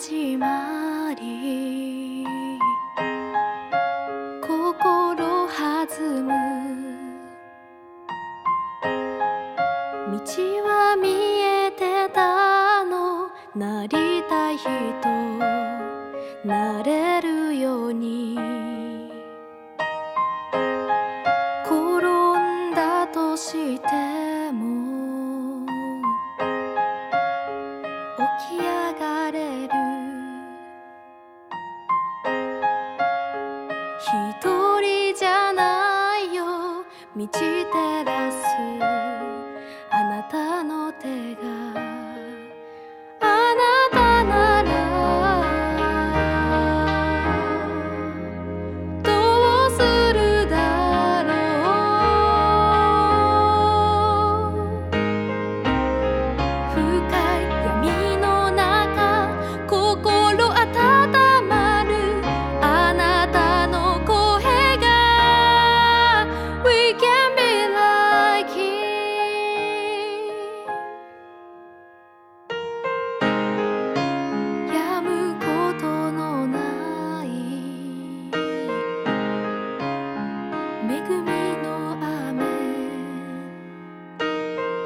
始まり心弾む道は見えてたのなりたい人なれるように転んだとしても起き上がれる一人じゃないよ道照らすあなたの手があなたならどうするだろう深い闇の中心温まるあなたの声が We can be like it 止むことのない恵みの雨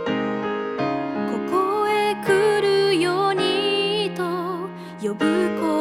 ここへ来るようにと呼ぶ声